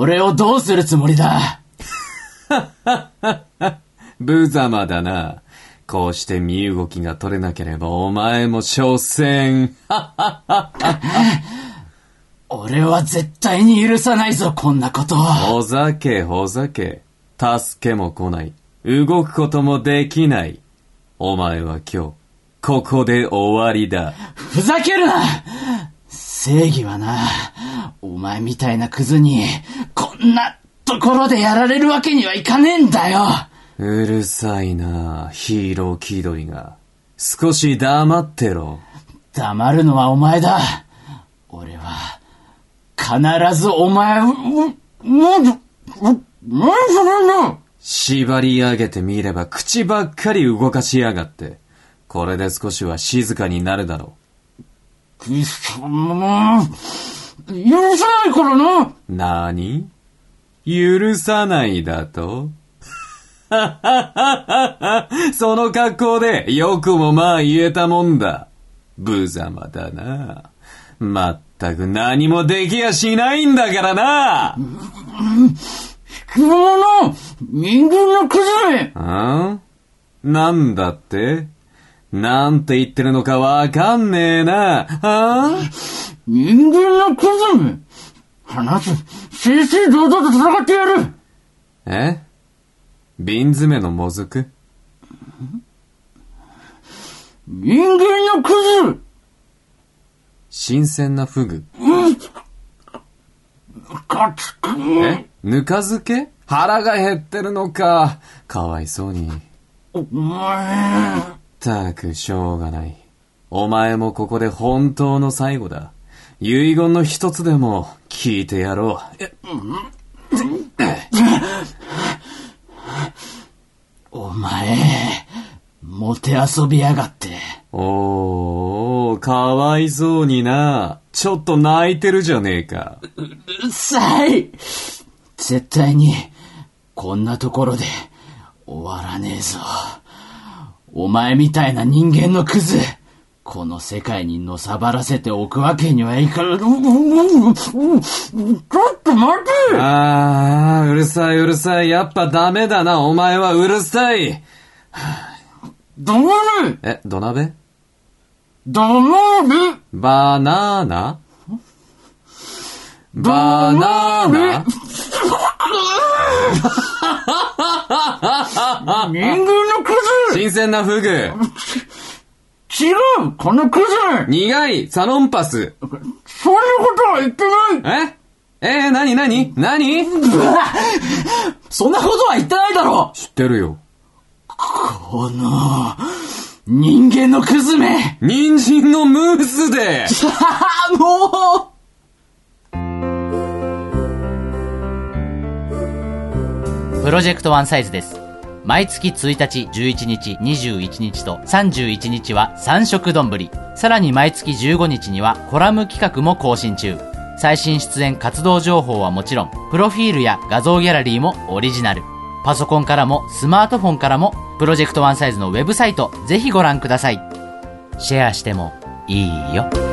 俺をどうするつもりだ。 無様だな。こうして身動きが取れなければお前も所詮。 俺は絶対に許さないぞ、こんなことを。 ほざけほざけ。助けも来ない。動くこともできない。お前は今日ここで終わりだ。 ふざけるな。正義はな、お前みたいなクズにこんなところでやられるわけにはいかねえんだよ。 うるさいな、ヒーロー気取りが。少し黙ってろ。 黙るのはお前だ。俺は必ずお前を縛り上げてみれば口ばっかり動かしやがって。これで少しは静かになるだろう。 許さないからな。 なに？許さないだと？その格好でよくもまあ言えたもんだ。無様だな。まったく何もできやしないんだからな。 人間のクズめ。 なんだって？なんて言ってるのかわかんねえな。 人間のクズめ。話す。正々堂々と戦ってやる。 瓶詰めのもずく？ 人間のクズ。 新鮮なフグ？ぬか漬け？腹が減ってるのか。かわいそうに。ったくしょうがない。お前もここで本当の最後だ。遺言の一つでも聞いてやろう。 お前、もてあそびやがって。 おー、かわいそうにな。ちょっと泣いてるじゃねえか。 うるさい。絶対にこんなところで終わらねえぞ。お前みたいな人間のクズ、この世界にのさばらせておくわけにはいかない。ちょっと待て。 うるさいうるさい。やっぱダメだな。お前はうるさい。 黙れ。 土鍋？ 黙れ。 バナーナ？バナーナ？ 人間のクズ。 新鮮なフグ。 違う、このクズ。 苦いサロンパス。 そんなことは言ってない。 何そんなことは言ってないだろ。 知ってるよ。 この人間のクズめ。 人参のムースで。 もう。 プロジェクトワンサイズです。毎月1日、11日、21日と31日は3食丼。さらに毎月15日にはコラム企画も更新中。最新出演活動情報はもちろん、プロフィールや画像ギャラリーもオリジナル。パソコンからもスマートフォンからもプロジェクトワンサイズのウェブサイトぜひご覧ください。シェアしてもいいよ。